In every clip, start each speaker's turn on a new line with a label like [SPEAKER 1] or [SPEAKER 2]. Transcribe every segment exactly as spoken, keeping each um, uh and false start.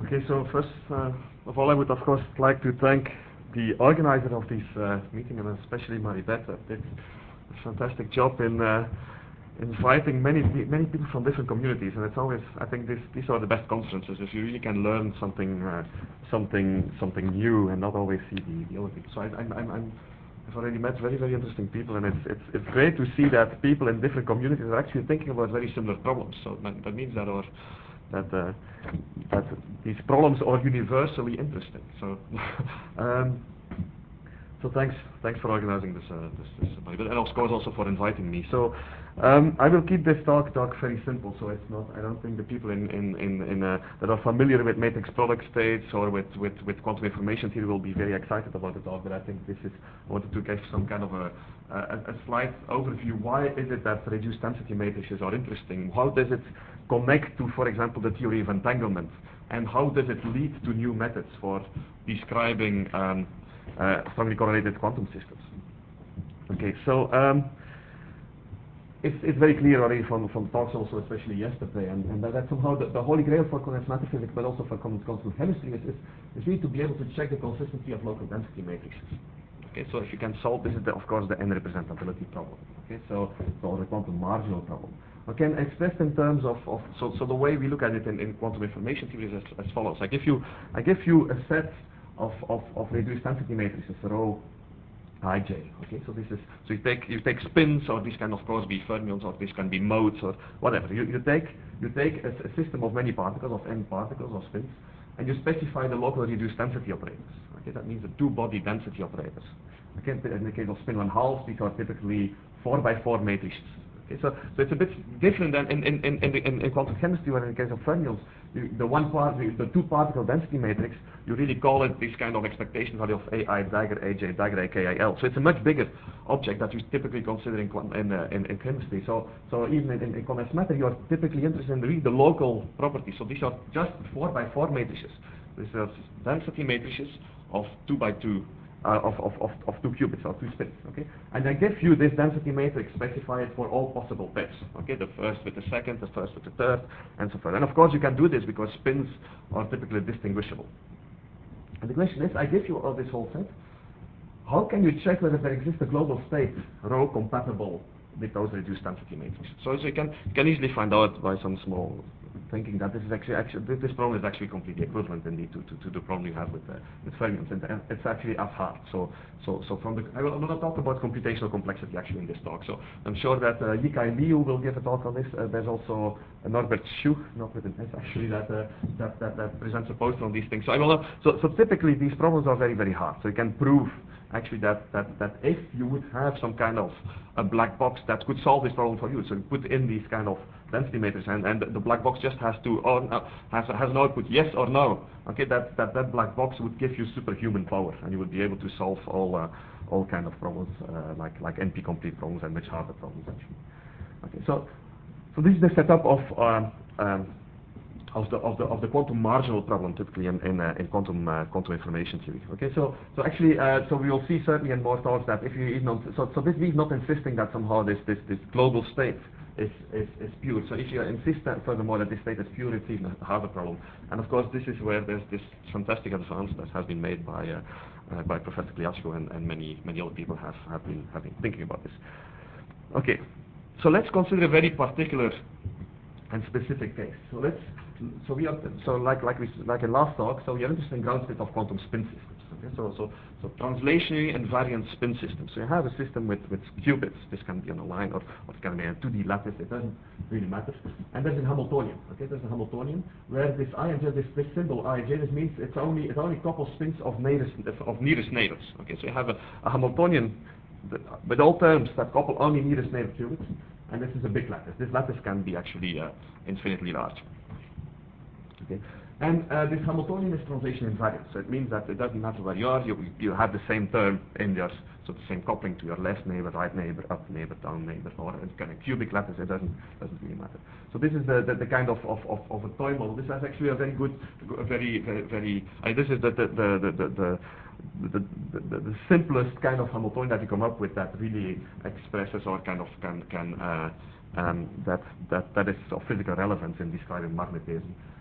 [SPEAKER 1] Okay, so first uh, of all, I would of course like to thank the organizer of this uh, meeting, and especially Maribeth, that did a fantastic job in uh, inviting many many people from different communities. And it's always, I think, this, these are the best conferences if you really can learn something uh, something something new and not always see the, the other people. So I, I'm, I'm, I'm I've already met very very interesting people, and it's it's it's great to see that people in different communities are actually thinking about very similar problems. So that, that means that our that uh, that these problems are universally interesting. So, um, so thanks thanks for organizing this uh, this, this and of course also for inviting me. So, um, I will keep this talk talk very simple. So it's not. I don't think the people in in in, in uh, that are familiar with matrix product states or with with with quantum information theory will be very excited about the talk. But I think this is I wanted to give some kind of a a, a slight overview. Why is it that reduced density matrices are interesting? How does it connect to, for example, the theory of entanglement, and how does it lead to new methods for describing um, uh, strongly correlated quantum systems? Okay, so um, it's, it's very clear already from, from talks also, especially yesterday, and, and that, that somehow the, the holy grail for condensed matter physics, but also for quantum chemistry, is, is, is really to be able to check the consistency of local density matrices. Okay, so if you can solve this, is the, of course the n-representability problem. Okay, so, so the quantum marginal problem. Okay, and expressed in terms of, of so, so the way we look at it in, in quantum information theory is as, as follows. I give you I give you a set of, of, of reduced density matrices, rho ij. Okay, so this is so you take you take spins, or this can of course be fermions, or this can be modes, or whatever. You you take you take a, a system of many particles, of n particles or spins, and you specify the local reduced density operators. Okay, that means the two-body density operators. Okay, in the case of spin one half, these are typically four by four matrices. Okay, so, so it's a bit different than in, in, in, in, in quantum chemistry, where in the case of fermions, you, the one part, the, the two particle density matrix, you really call it this kind of expectation value of A I dagger, A J dagger, A K I L. So it's a much bigger object that you typically consider in, in, uh, in, in chemistry. So, so even in, in, in condensed matter, you are typically interested in really the local properties. So these are just four by four matrices. These are density matrices of two by two. Uh, of, of, of, of two qubits or two spins, okay? And I give you this density matrix specified for all possible bits, okay? The first with the second, the first with the third, and so forth. And of course you can do this because spins are typically distinguishable. And the question is, I give you all this whole set. How can you check whether there exists a global state, rho compatible with those reduced density matrices? So, so you can, you can easily find out by some small thinking that this is actually, actually this problem is actually completely equivalent indeed to, to, to the problem you have with, uh, with fermions, and, and it's actually as hard. So, so, so from the, I will not talk about computational complexity actually in this talk. So I'm sure that uh, Yikai Liu will give a talk on this. Uh, there's also uh, Norbert Schuch, not with an S actually, that, uh, that, that that presents a poster on these things. So I will not, so, so typically these problems are very very hard. So you can prove actually that, that, that if you would have some kind of a black box that could solve this problem for you, so you put in these kind of density matrices, and, and the black box just has to, or uh, has, has an output yes or no, okay, that, that, that black box would give you superhuman power, and you would be able to solve all, uh, all kind of problems, uh, like, like N P-complete problems and much harder problems actually. Okay, so, so this is the setup of, um, um, Of the, of the of the quantum marginal problem typically in in, uh, in quantum uh, quantum information theory. Okay, so so actually uh, so we will see certainly in more talks that if you even not, so so this means not insisting that somehow this this this global state is is, is pure. So if you insist that furthermore that this state is pure, it's even a harder problem. And of course this is where there's this fantastic advance that has been made by uh, uh, by Professor Gliasco and, and many many other people have have been have been thinking about this. Okay, so let's consider a very particular and specific case. So let's so we are so like like we like in last talk. So we are interested in ground state of quantum spin systems. Okay, so so so translationary invariant spin systems. So you have a system with with qubits. This can be on a line or, or it can be a two D lattice. It doesn't really matter. And there's a Hamiltonian. Okay, there's a Hamiltonian where this ij, this this symbol ij, this means it's only it only couples spins of nearest of nearest neighbors. Okay, so you have a, a Hamiltonian with all terms that couple only nearest neighbor qubits. And this is a big lattice. This lattice can be actually uh, infinitely large. Okay, and uh, this Hamiltonian is translation invariant. So it means that it doesn't matter where you are. You you have the same term in yours, so the same coupling to your left neighbor, right neighbor, up neighbor, down neighbor, or it's kind of cubic lattice. It doesn't doesn't really matter. So this is the the, the kind of, of, of, of a toy model. This is actually a very good, a very very very. Uh, this is the the the the, the, the The, the, the, the simplest kind of Hamiltonian that you come up with that really expresses or kind of can can uh, um, that that that is of physical relevance in describing magnetism.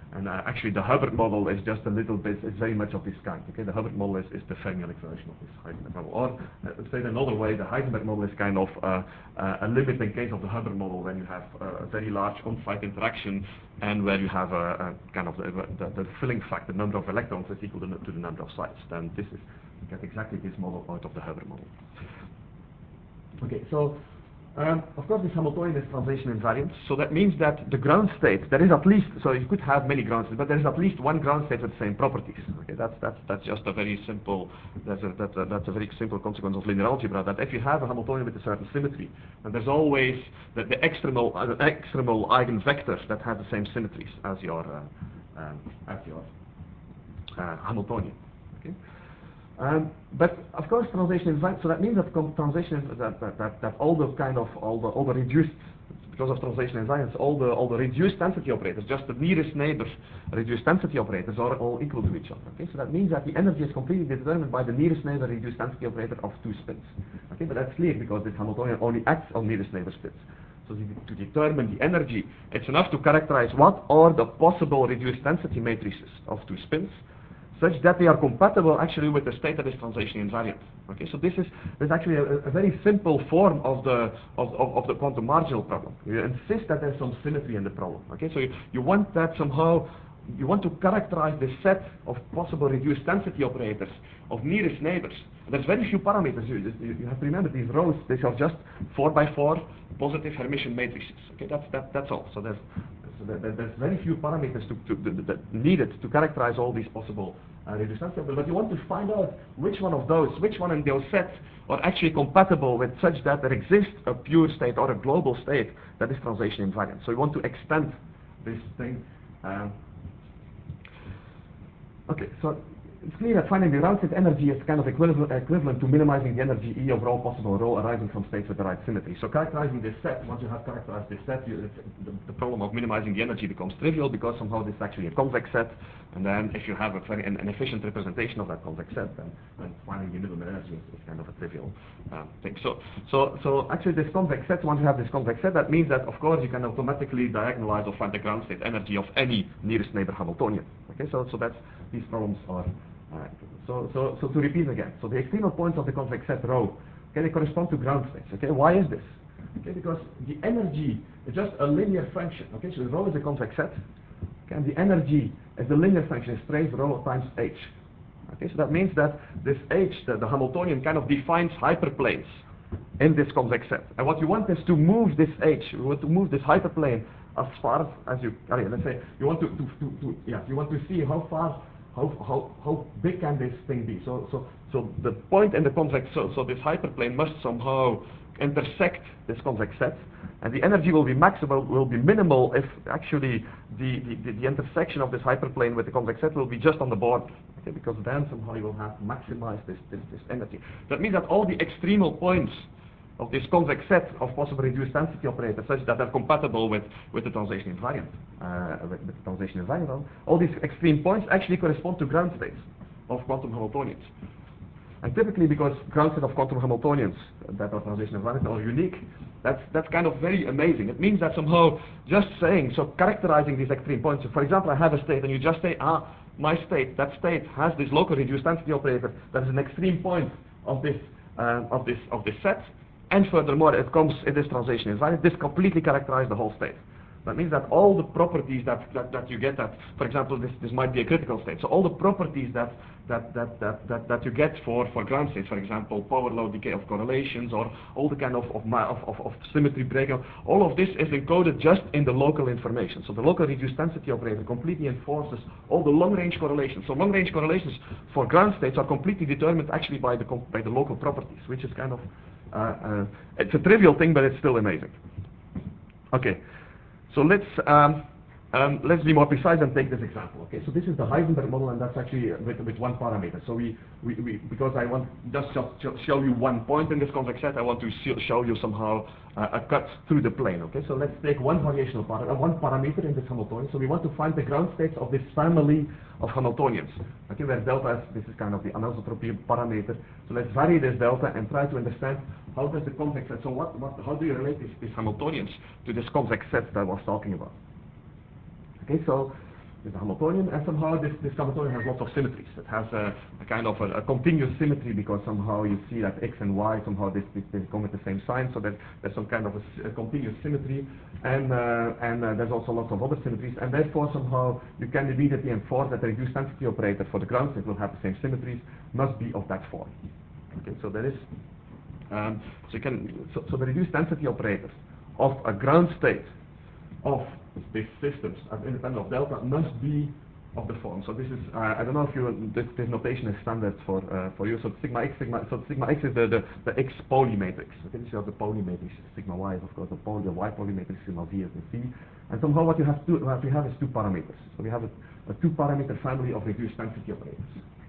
[SPEAKER 1] And uh, actually the Hubbard model is just a little bit, it's very much of this kind. Okay, the Hubbard model is, is the Fermionic version of this Heisenberg model. Or, uh, let's say it another way, the Heisenberg model is kind of uh, uh, a limiting case of the Hubbard model when you have uh, a very large on-site interaction and where you have a, a kind of the, the, the filling factor, the number of electrons is equal to the, to the number of sites. Then this is, you get exactly this model out of the Hubbard model. Okay, so Um, of course, this Hamiltonian is translation invariant, so that means that the ground state, there is at least, so you could have many ground states, but there is at least one ground state with the same properties. Okay, that's that's that's just a very simple, that's a, that's a, that's a very simple consequence of linear algebra. That if you have a Hamiltonian with a certain symmetry, then there's always the, the extremal uh, extremal eigenvector that has the same symmetries as your uh, um, as your uh, Hamiltonian. Okay. Um, but of course, translation is right. So that means that translation is that, that, that, that all the kind of all the all the reduced, because of translation invariance, all the all the reduced density operators, just the nearest neighbor reduced density operators, are all equal to each other. Okay, so that means that the energy is completely determined by the nearest neighbor reduced density operator of two spins. Okay, but that's clear because this Hamiltonian only acts on nearest neighbor spins. So to determine the energy, it's enough to characterize what are the possible reduced density matrices of two spins, such that they are compatible actually with the state that is translation invariant. Okay, so this is, this is actually a, a very simple form of the of, of, of the quantum marginal problem. You insist that there's some symmetry in the problem. Okay, so you, you want that somehow, you want to characterize the set of possible reduced density operators of nearest neighbors. There's very few parameters. You, you, you have to remember these rows, these are just four by four positive Hermitian matrices. Okay, that's that, that's all. So there's So there's very few parameters to, to, to, that needed to characterize all these possible uh, reduced density operators. But you want to find out which one of those, which one in those sets are actually compatible with such that there exists a pure state or a global state that is translation invariant. So you want to extend this thing. Um, okay, so it's clear that finding the ground state energy is kind of equivalent, equivalent to minimizing the energy E of all possible rho arising from states with the right symmetry. So characterizing this set, once you have characterized this set, you, the, the problem of minimizing the energy becomes trivial because somehow this is actually a convex set, and then if you have a very an, an efficient representation of that convex set, then, then finding the minimum energy is, is kind of a trivial um, thing. So, so, so actually this convex set, once you have this convex set, that means that of course you can automatically diagonalize or find the ground state energy of any nearest neighbor Hamiltonian. Okay, so so that's these problems are. Alright, so, so, so to repeat again, so the external points of the convex set rho, okay, they correspond to ground states, okay, why is this? Okay, because the energy is just a linear function, okay, so rho is a convex set, okay, and the energy is the linear function, is trace rho times h, okay, so that means that this h, the, the Hamiltonian kind of defines hyperplanes in this convex set, and what you want is to move this h, you want to move this hyperplane as far as you, let's say, you want to, to, to, to yeah, you want to see how far How, how, how big can this thing be? So, so, so the point in the convex, so, so this hyperplane must somehow intersect this convex set, and the energy will be maximal, will be minimal if actually the, the, the intersection of this hyperplane with the convex set will be just on the border, okay? Because then somehow you will have maximized this, this, this energy. That means that all the extremal points of this convex set of possible reduced density operators such that they're compatible with, with the translation invariant, uh, with, with the translation invariant, all these extreme points actually correspond to ground states of quantum Hamiltonians. And typically because ground state of quantum Hamiltonians that are translation invariant are unique, that's, that's kind of very amazing. It means that somehow just saying, so characterizing these extreme points, so for example I have a state and you just say, ah, my state, that state has this local reduced density operator that is an extreme point of this, uh, of this, of this set, and furthermore, it comes in this translation invariant. This completely characterizes the whole state. That means that all the properties that, that, that you get, that, for example, this, this might be a critical state. So all the properties that, that, that, that, that, that you get for, for ground states, for example, power law decay of correlations, or all the kind of, of, of, of, of symmetry breakout, all of this is encoded just in the local information. So the local reduced density operator completely enforces all the long-range correlations. So long-range correlations for ground states are completely determined actually by the, by the local properties, which is kind of Uh, uh, it's a trivial thing, but it's still amazing. Okay, so let's um, um, let's be more precise and take this example. Okay, so this is the Heisenberg model, and that's actually with, with one parameter. So we, we, we because I want just to show you one point in this convex set, I want to show you somehow uh, a cut through the plane. Okay, so let's take one variational parameter, uh, one parameter in this Hamiltonian. So we want to find the ground states of this family of Hamiltonians. Okay, where delta is, this is kind of the anisotropy parameter. So let's vary this delta and try to understand how does the convex set, so what, what, how do you relate these, these Hamiltonians to this convex set that I was talking about? Okay, so is a Hamiltonian, and somehow this, this Hamiltonian has lots of symmetries. It has a, a kind of a, a continuous symmetry because somehow you see that x and y, somehow this, this, they come with the same sign, so that there's some kind of a, a continuous symmetry, and, uh, and uh, there's also lots of other symmetries, and therefore somehow you can immediately enforce that the reduced density operator for the ground state will have the same symmetries, must be of that form. Okay, so there is, um, so you can, so, so the reduced density operator of a ground state of these systems as independent of delta must be of the form. So this is, uh, I don't know if you, this, this notation is standard for uh, for you. So sigma x, sigma, so sigma x is the, the, the x poly matrix. Okay, this is the poly matrix. Sigma y is of course the poly, the y poly matrix, sigma z is the c. And somehow what you have to, what we have is two parameters. So we have a, a two parameter family of reduced density operators.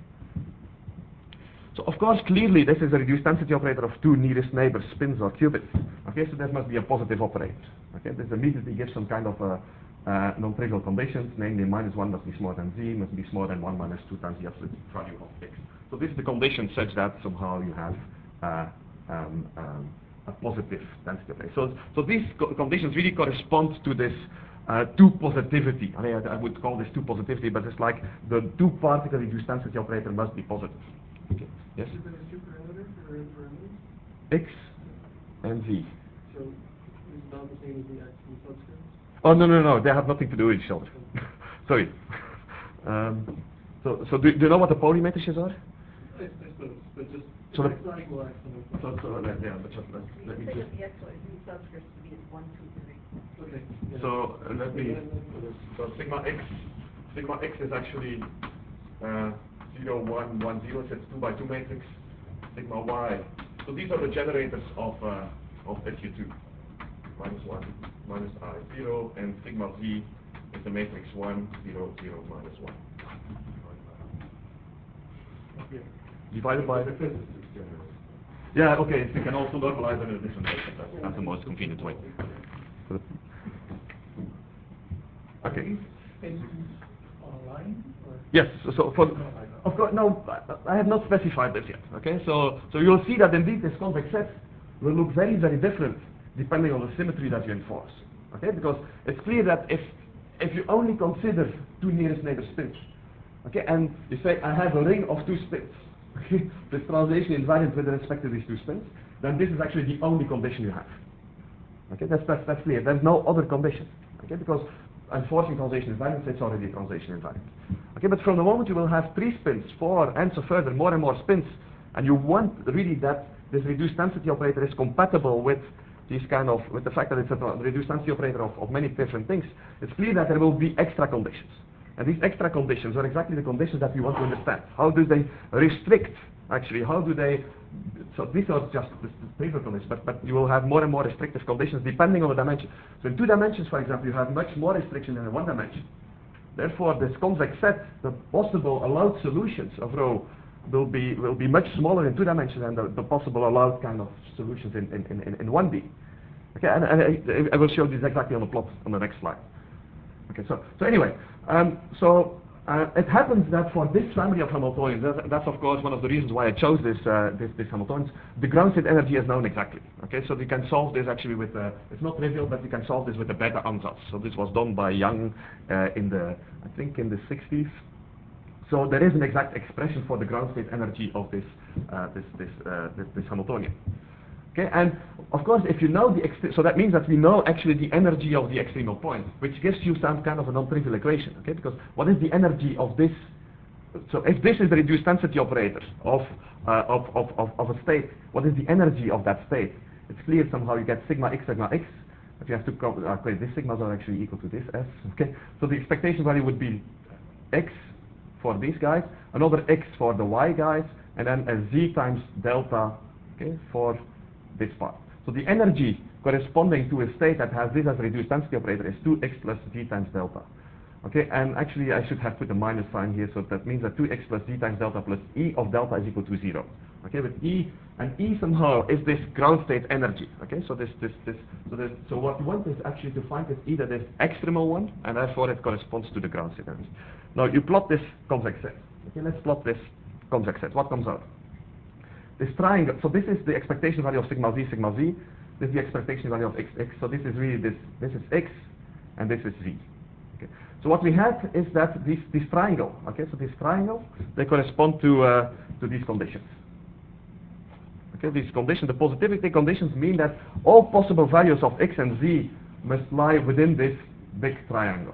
[SPEAKER 1] So of course, clearly this is a reduced density operator of two nearest neighbor spins or qubits. Okay, so that must be a positive operator. Okay, this immediately gives some kind of a, uh, non-trivial conditions, namely minus one must be smaller than z, must be smaller than one minus two times the absolute value of x. So this is the condition such that somehow you have uh, um, um, a positive density operator. So, so these co conditions really correspond to this uh, two positivity. I, mean, I, I would call this two positivity, but it's like the two particle reduced density operator must be positive. Okay. Yes?
[SPEAKER 2] Is there a two parameter for parameters?
[SPEAKER 1] X and z.
[SPEAKER 2] So it's not the same as the x and subscripts?
[SPEAKER 1] Oh, no, no, no, they have nothing to do with each other. Sorry. Um, so, so do, do you know what the poly matrices are?
[SPEAKER 2] I, I suppose, but just
[SPEAKER 1] so
[SPEAKER 2] x not equal x. And
[SPEAKER 1] so, so let, yeah, but just let, let me
[SPEAKER 3] Think
[SPEAKER 1] just.
[SPEAKER 3] of the x, y, z subscripts to be as one, two, three.
[SPEAKER 2] Okay. Yeah.
[SPEAKER 1] So uh, let me. So sigma x, sigma x is actually uh, zero, one, one, zero. So it's two by two matrix. Sigma y. So these are the generators of uh, of S U two. Minus one, minus I zero, and sigma z is the matrix one, zero, zero, minus one.
[SPEAKER 2] Okay.
[SPEAKER 1] Divided by. Yeah, okay, so you can also normalize it in a different way. That's, that's the most convenient way. Okay.
[SPEAKER 2] Online?
[SPEAKER 1] Yes, so, so for, of course, no, I have not specified this yet. Okay, so, so you'll see that indeed this convex set will look very, very different depending on the symmetry that you enforce. Okay, because it's clear that if, if you only consider two nearest neighbor spins, okay, and you say I have a ring of two spins, okay, this translation invariant with respect to these two spins, then this is actually the only condition you have. Okay, that's, that's, that's clear. There's no other condition. Okay, because enforcing translation invariance is already a translation invariant. Okay, but from the moment you will have three spins, four, and so further, more and more spins, and you want really that this reduced density operator is compatible with these kind of, with the fact that it's a reduced density operator of, of many different things, it's clear that there will be extra conditions. And these extra conditions are exactly the conditions that we want to understand. How do they restrict, actually, how do they, so these are just the trivial conditions, but, but you will have more and more restrictive conditions depending on the dimension. So in two dimensions, for example, you have much more restriction than in one dimension. Therefore, this convex set, the possible allowed solutions of rho will be will be much smaller in two dimensions than the, the possible allowed kind of solutions in, in, in, in one D. Okay, and, and I, I will show this exactly on the plot on the next slide. Okay, so so anyway, um, so uh, it happens that for this family of Hamiltonians, that, that's of course one of the reasons why I chose this uh, this, this Hamiltonians. The ground state energy is known exactly. Okay, so we can solve this actually with uh, it's not trivial, but we can solve this with the beta ansatz. So this was done by Young uh, in the I think in the sixties. So there is an exact expression for the ground state energy of this uh, this this, uh, this this Hamiltonian. Okay, and of course, if you know the ext so that means that we know actually the energy of the extremal point, which gives you some kind of a non-trivial equation. Okay, because what is the energy of this? So if this is the reduced density operator of uh, of, of of of a state, what is the energy of that state? It's clear somehow you get sigma x sigma x. But you have to come. Uh, okay, these sigmas are actually equal to this s. Okay, so the expectation value would be x for these guys, another x for the y guys, and then a z times delta, okay, for this part. So the energy corresponding to a state that has this as a reduced density operator is two x plus z times delta. Okay, and actually I should have put a minus sign here, so that means that two x plus z times delta plus E of delta is equal to zero. Okay, with E, and E somehow is this ground state energy. Okay, so this, this, this, so this, so what we want is actually to find is either this extremal one, and therefore it corresponds to the ground state energy. Now you plot this convex set. Okay, let's plot this convex set. What comes out? This triangle, so this is the expectation value of sigma z, sigma z. This is the expectation value of x, x. So this is really this, this is x, and this is z. Okay. So what we have is that this, this triangle, okay, so this triangle, they correspond to, uh, to these conditions. Okay, these conditions, the positivity conditions mean that all possible values of x and z must lie within this big triangle.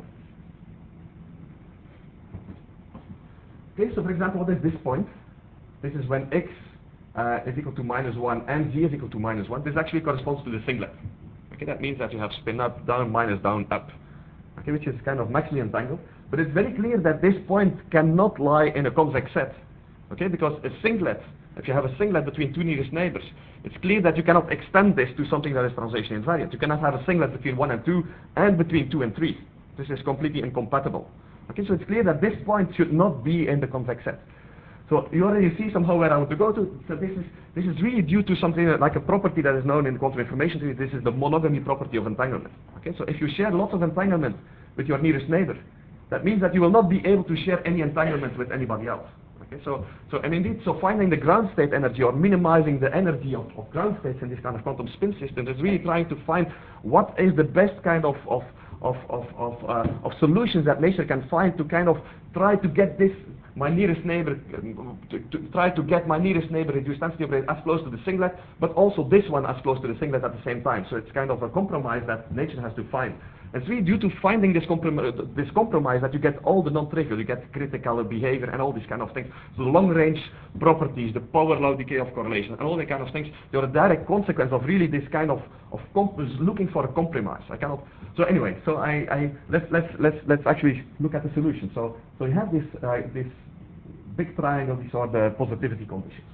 [SPEAKER 1] Okay, so for example, what is this point? This is when x uh, is equal to minus one and z is equal to minus one. This actually corresponds to the singlet. Okay, that means that you have spin up, down, minus, down, up. Okay, which is kind of maximally entangled. But it's very clear that this point cannot lie in a convex set. Okay, because a singlet, if you have a singlet between two nearest neighbors, it's clear that you cannot extend this to something that is translationally invariant. You cannot have a singlet between one and two and between two and three. This is completely incompatible. Okay, so it's clear that this point should not be in the convex set. So you already see somehow where I want to go to. So this is this is really due to something like a property that is known in quantum information theory. This is the monogamy property of entanglement. Okay, so if you share lots of entanglement with your nearest neighbor, that means that you will not be able to share any entanglement with anybody else. Okay, so, so and indeed, so finding the ground state energy or minimizing the energy of, of ground states in this kind of quantum spin system is really trying to find what is the best kind of of of of of, uh, of solutions that nature can find to kind of try to get this my nearest neighbor to, to try to get my nearest neighbor reduced density operator as close to the singlet, but also this one as close to the singlet at the same time. So it's kind of a compromise that nature has to find. It's really due to finding this, comprom this compromise that you get all the non-trivial, you get critical behavior and all these kind of things. So the long-range properties, the power law decay of correlation, and all that kind of things, they are a direct consequence of really this kind of, of looking for a compromise. I cannot. So anyway, so I, I let's let's let's let's actually look at the solution. So so you have this uh, this big triangle. These are the positivity conditions.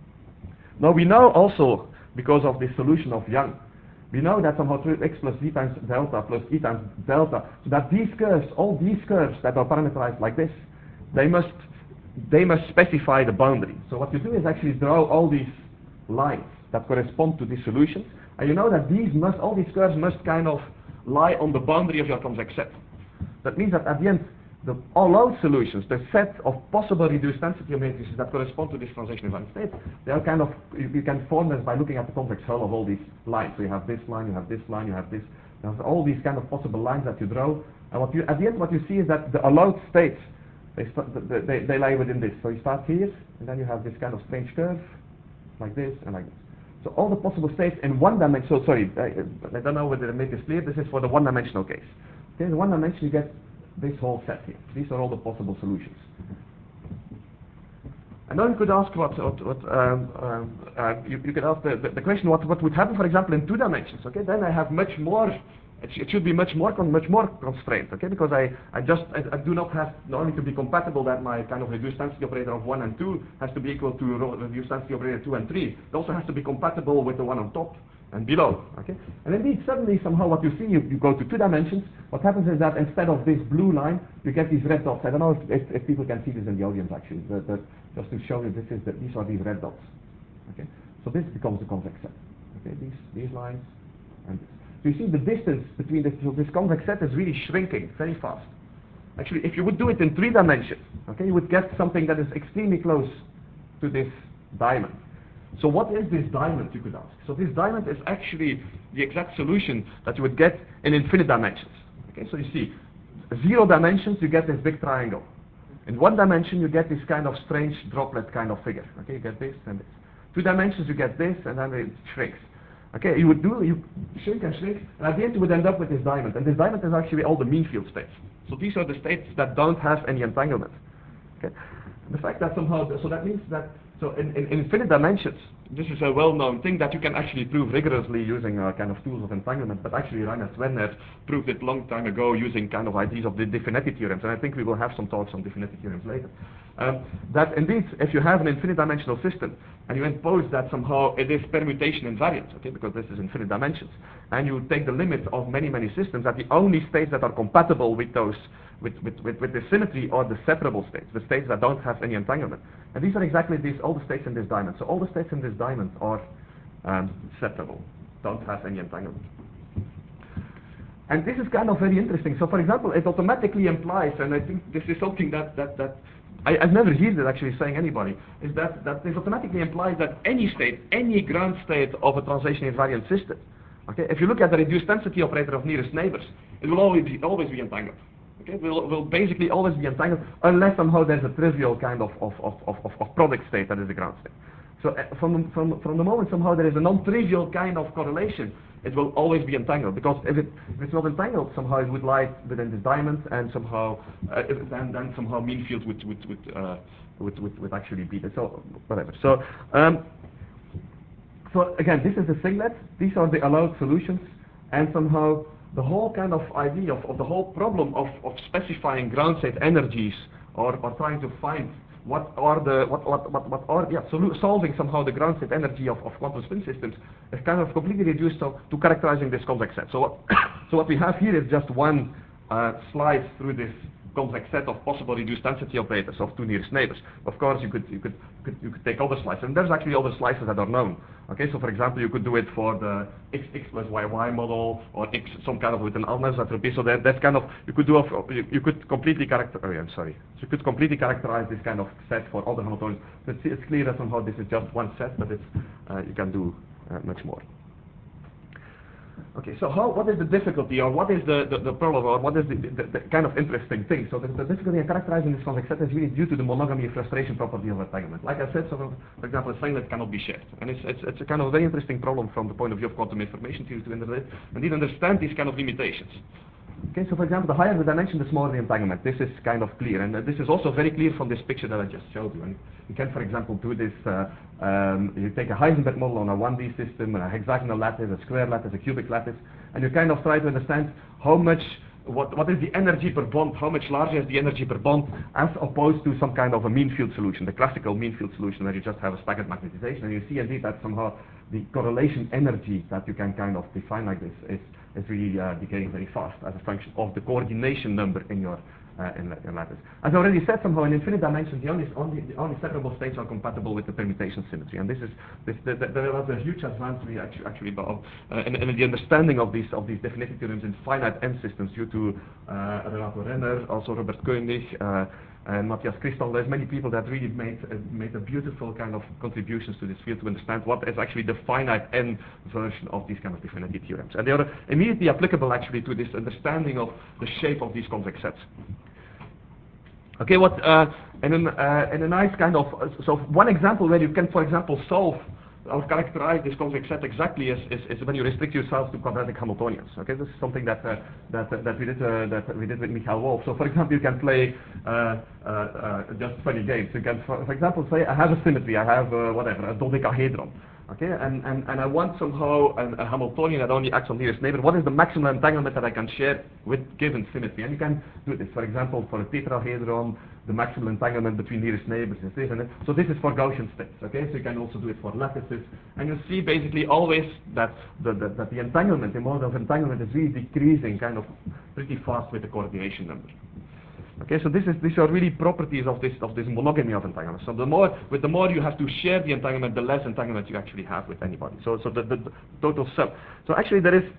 [SPEAKER 1] Now we know also, because of this solution of Young, we know that somehow x plus z times delta plus e times delta, so that these curves, all these curves that are parameterized like this, they must they must specify the boundary. So what you do is actually draw all these lines that correspond to these solutions, and you know that these must all these curves must kind of lie on the boundary of your convex set. That means that at the end, the allowed solutions, the set of possible reduced density matrices that correspond to this translation invariant state, they are kind of, you, you can form this by looking at the convex hull of all these lines. So you have this line, you have this line, you have this, you have all these kind of possible lines that you draw. And what you, at the end, what you see is that the allowed states, they, they, they, they lie within this. So you start here, and then you have this kind of strange curve, like this and like this. So all the possible states in one dimension, so sorry, I, I don't know whether I make this clear, this is for the one-dimensional case. Okay, in one dimension you get this whole set here. These are all the possible solutions. And now you could ask what, what, what um, um, uh, you, you could ask the, the, the question what, what would happen, for example, in two dimensions. Okay, then I have much more, it, sh it should be much more, con much more constrained. Okay, because I, I just, I, I do not have not only to be compatible that my kind of reduced density operator of one and two has to be equal to reduced density operator two and three. It also has to be compatible with the one on top and below. Okay, and indeed suddenly somehow what you see, you, you go to two dimensions. What happens is that instead of this blue line, you get these red dots. I don't know if, if, if people can see this in the audience actually, but, but just to show you, this is the, these are these red dots. Okay, so this becomes a convex set. Okay, these these lines and this. So you see the distance between this, so this convex set is really shrinking very fast. Actually, if you would do it in three dimensions, okay, you would get something that is extremely close to this diamond. So what is this diamond, you could ask? So this diamond is actually the exact solution that you would get in infinite dimensions. Okay, so you see, zero dimensions, you get this big triangle. In one dimension, you get this kind of strange droplet kind of figure. Okay, you get this and this. Two dimensions, you get this, and then it shrinks. Okay, you would do, you shrink and shrink, and at the end you would end up with this diamond. And this diamond is actually all the mean field states. So these are the states that don't have any entanglement. Okay, the fact that somehow, so that means that, so in, in, in infinite dimensions, this is a well-known thing that you can actually prove rigorously using uh, kind of tools of entanglement, but actually Reinhard Werner proved it long time ago using kind of ideas of the Definiti theorems, and I think we will have some talks on Definiti theorems later. Um, that indeed, if you have an infinite dimensional system, and you impose that somehow it is permutation invariant, okay, because this is infinite dimensions, and you take the limit of many, many systems, that the only states that are compatible with those, with, with, with, with the symmetry are the separable states, the states that don't have any entanglement. And these are exactly these, all the states in this diamond. So all the states in this diamond are um, separable, don't have any entanglement. And this is kind of very interesting. So for example, it automatically implies, and I think this is something that, that, that I, I've never heard it actually saying anybody, is that, that this automatically implies that any state, any ground state of a translation invariant system, okay, if you look at the reduced density operator of nearest neighbors, it will always be, always be entangled. Okay, will will basically always be entangled unless somehow there's a trivial kind of of of of, of product state that is the ground state. So uh, from from from the moment somehow there is a non-trivial kind of correlation, it will always be entangled, because if it if it's not entangled, somehow it would lie within this diamond, and somehow uh, if, then then somehow mean field would would would uh, would, would would actually be there. So whatever. So um, so again, this is the singlet. These are the allowed solutions, and somehow the whole kind of idea of, of the whole problem of, of specifying ground state energies, or, or trying to find what are the what what what, what are yeah solu- solving somehow the ground state energy of, of quantum spin systems is kind of completely reduced to, to characterizing this convex set. So what so what we have here is just one uh, slice through this convex set of possible reduced density operators of two nearest neighbors. Of course, you could you could, could you could take other slices, and there's actually other slices that are known. Okay, so for example, you could do it for the x x plus y y model, or x some kind of with an anisotropy. So that that's kind of you could do. A, you, you could completely character. Oh, yeah, I'm sorry. So you could completely characterize this kind of set for other Hamiltonians. But it's, it's clear that somehow this is just one set, but it's uh, you can do uh, much more. Okay, so how, what is the difficulty, or what is the, the, the problem, or what is the, the, the kind of interesting thing? So the, the difficulty in characterizing this convex set is really due to the monogamy frustration property of entanglement. Like I said, so for, for example, a singlet cannot be shared. And it's, it's, it's a kind of very interesting problem from the point of view of quantum information theory to indeed, indeed understand these kind of limitations. Okay, so for example, the higher the dimension, the smaller the entanglement. This is kind of clear, and uh, this is also very clear from this picture that I just showed you. And you can, for example, do this, uh, um, you take a Heisenberg model on a one D system, a hexagonal lattice, a square lattice, a cubic lattice, and you kind of try to understand how much, what, what is the energy per bond, how much larger is the energy per bond, as opposed to some kind of a mean field solution, the classical mean field solution where you just have a staggered magnetization, and you see indeed that somehow the correlation energy that you can kind of define like this is is really uh, decaying very fast as a function of the coordination number in your uh, in, in lattice. As I already said, somehow in infinite dimensions, the only only the only separable states are compatible with the permutation symmetry, and this is this the, the, there was a huge advance we actually actually about uh, in, in the understanding of these of these definitive theorems in finite n systems due to uh, Renato Renner, also Robert Koenig. Uh, And Matthias Christoff. There's many people that really made uh, made a beautiful kind of contributions to this field to understand what is actually the finite n version of these kind of definitive theorems. And they are immediately applicable actually to this understanding of the shape of these convex sets. Okay, what uh, in, an, uh, in a nice kind of uh, so one example where you can, for example, solve or characterize this convex set exactly is, is, is when you restrict yourself to quadratic Hamiltonians. Okay, this is something that uh, that uh, that we did uh, that we did with Michael Wolf. So, for example, you can play uh, uh, uh, just funny games. You can, for, for example, say I have a symmetry. I have uh, whatever a dodecahedron. Okay, and, and, and I want somehow an, a Hamiltonian that only acts on nearest neighbor. What is the maximum entanglement that I can share with given symmetry? And you can do this. For example, for a tetrahedron, the maximum entanglement between nearest neighbors is this, and it. So this is for Gaussian states. Okay, so you can also do it for lattices, and you see basically always that the, the, that the entanglement, the amount of entanglement is really decreasing kind of pretty fast with the coordination number. Okay, so this is these are really properties of this of this monogamy of entanglement. So the more with the more you have to share the entanglement, the less entanglement you actually have with anybody. So so the, the, the total sum. So actually there is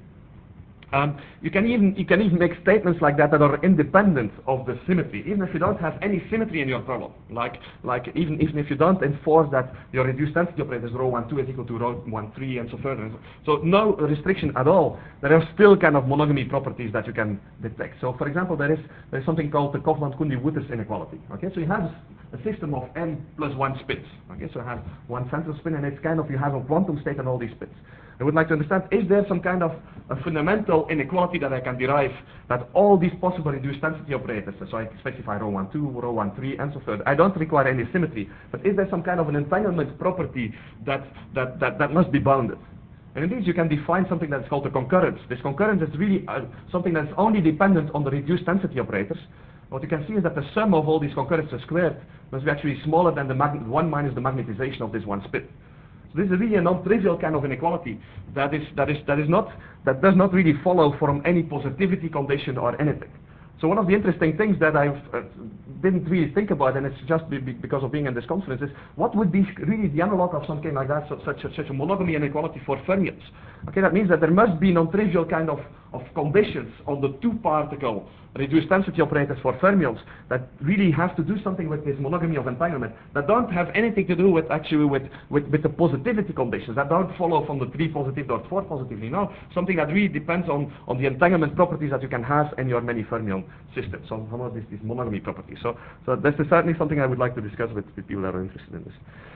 [SPEAKER 1] um, you can even you can even make statements like that that are independent of the symmetry, even if you don't have any symmetry in your problem. Like like even even if you don't enforce that your reduced density operators rho one two is equal to rho one three and so further. So no restriction at all. There are still kind of monogamy properties that you can detect. So for example, there is there is something called the Kaufman-Kundi-Wüthrich inequality. Okay, so you have a system of n plus one spins. Okay, so you have one central spin, and it's kind of you have a quantum state and all these spins. I would like to understand, is there some kind of a fundamental inequality that I can derive that all these possible reduced density operators, so I specify rho one two, rho one three, and so further. I don't require any symmetry, but is there some kind of an entanglement property that, that, that, that must be bounded? And indeed, you can define something that's called a concurrence. This concurrence is really uh, something that's only dependent on the reduced density operators. What you can see is that the sum of all these concurrences squared must be actually smaller than the mag one minus the magnetization of this one spin. This is really a non-trivial kind of inequality that is that is that is not that does not really follow from any positivity condition or anything. So one of the interesting things that I uh, didn't really think about, and it's just be, be because of being in this conference, is what would be really the analog of something like that, so, such a, such a monogamy inequality for fermions. Okay, that means that there must be non-trivial kind of of conditions on the two-particle reduced density operators for fermions that really have to do something with this monogamy of entanglement that don't have anything to do with actually with, with, with the positivity conditions, that don't follow from the three positive dot four positively. No, something that really depends on, on the entanglement properties that you can have in your many fermion systems. So some of this, this monogamy properties. So, so this is certainly something I would like to discuss with, with people that are interested in this.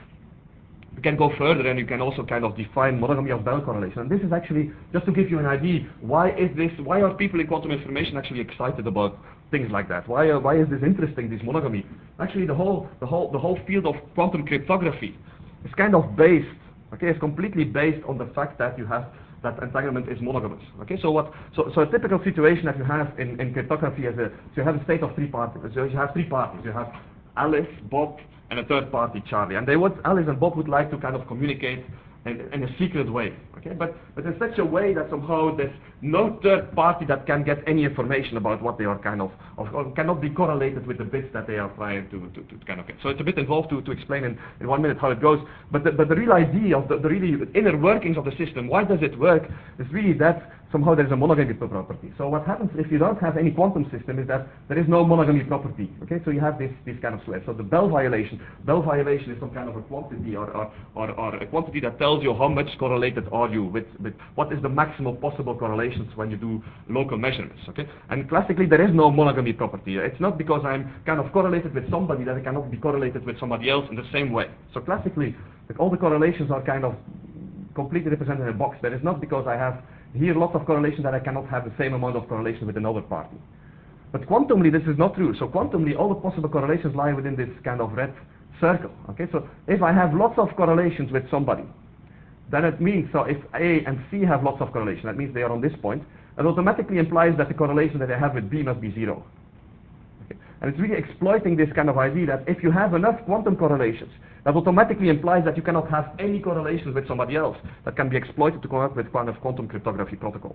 [SPEAKER 1] You can go further and you can also kind of define monogamy of Bell correlation. And this is actually, just to give you an idea, why is this, why are people in quantum information actually excited about things like that? Why, uh, why is this interesting, this monogamy? Actually, the whole, the whole, the whole field of quantum cryptography is kind of based, okay, it's completely based on the fact that you have, that entanglement is monogamous. Okay, so what, so, so a typical situation that you have in, in cryptography is a, so you have a state of three parties. So you have three parties. You have Alice, Bob, and a third party, Charlie. And they would, Alice and Bob would like to kind of communicate in, in a secret way. Okay, but, but in such a way that somehow there's no third party that can get any information about what they are kind of, of or cannot be correlated with the bits that they are trying to, to, to kind of get. So it's a bit involved to, to explain in, in one minute how it goes. But the, but the real idea of the, the really inner workings of the system, why does it work, is really that somehow there is a monogamy property. So what happens if you don't have any quantum system is that there is no monogamy property. Okay, so you have this, this kind of sled. So the Bell violation, Bell violation is some kind of a quantity or, or, or, or a quantity that tells you how much correlated are you with, with what is the maximal possible correlations when you do local measurements. Okay, and classically there is no monogamy property. It's not because I'm kind of correlated with somebody that I cannot be correlated with somebody else in the same way. So classically, like all the correlations are kind of completely represented in a box. That is not because I have here lots of correlation that I cannot have the same amount of correlation with another party. But quantumly this is not true. So quantumly all the possible correlations lie within this kind of red circle. Okay, so if I have lots of correlations with somebody, then it means, so if A and C have lots of correlation, that means they are on this point, it automatically implies that the correlation that I have with B must be zero. Okay. And it's really exploiting this kind of idea that if you have enough quantum correlations, that automatically implies that you cannot have any correlations with somebody else that can be exploited to come up with kind of quantum cryptography protocols.